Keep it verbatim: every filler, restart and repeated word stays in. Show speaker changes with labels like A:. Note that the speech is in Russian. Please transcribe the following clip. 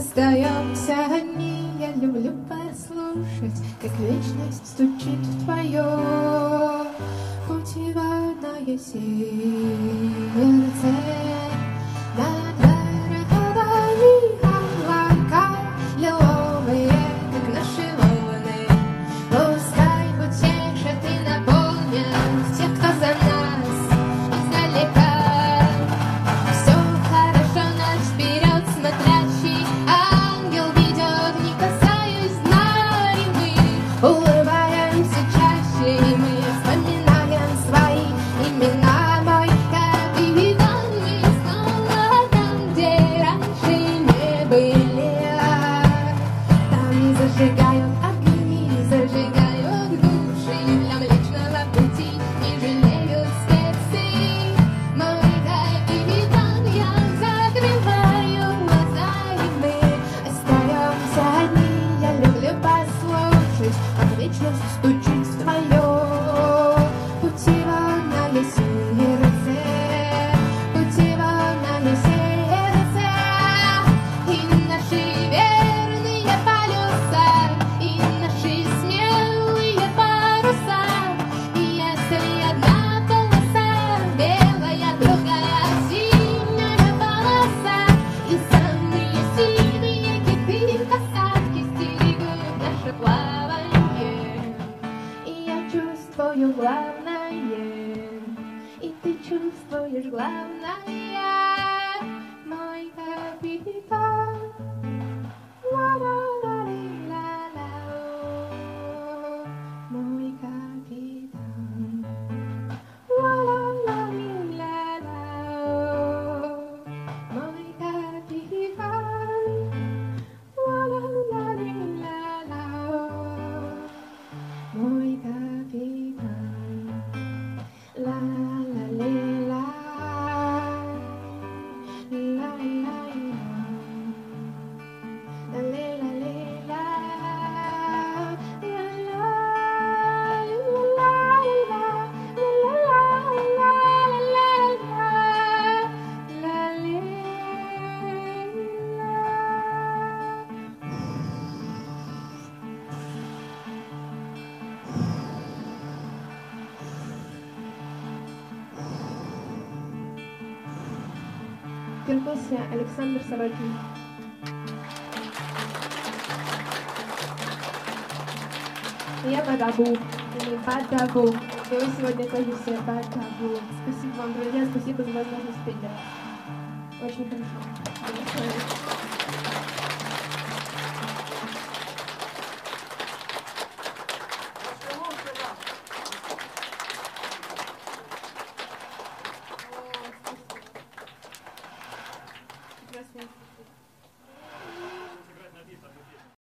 A: остаемся одни. Я люблю послушать, как вечность стучит в твое путеводное сердце. Над городами облака лиловые, как наши волны. Пускай утешат и наполнят тех, кто за нас издалека. Все хорошо, наш вперед смотрящий ангел ведет, не касаясь дна, и мы улыбаемся чаще, и мы вспоминаем свои имена. Мой капитан, мы снова там, где раньше не были. Там зажигают огни, зажигают души, для Млечного Пути не жалеют специй. Мой капитан, я закрываю глаза, и мы остаемся одни. Я люблю послушать, как вечность стучит в твое путеводное сердце, путеводное сердце. И наши верные полюса, и наши смелые паруса. И если одна полоса белая, другая синяя полоса, и самые сильные киты касатки стерегут наше плавание. И я чувствую главное, и ты чувствуешь главное, мой капитан. Ла-ла-ла-ли-ла-ла, мой капитан. Ла-ла-ла-ли-ла-ла, мой капитан. Ла-ла-ла-ли-ла-ла, мой капитан. Ла-ла-ли-ла, ла-ла-ла. Перкуссия Александр Сорокин. Я Бадабу, или Бадабу. И вы сегодня тоже все Бадабу. Спасибо вам, друзья, спасибо за возможность петь. Очень хорошо.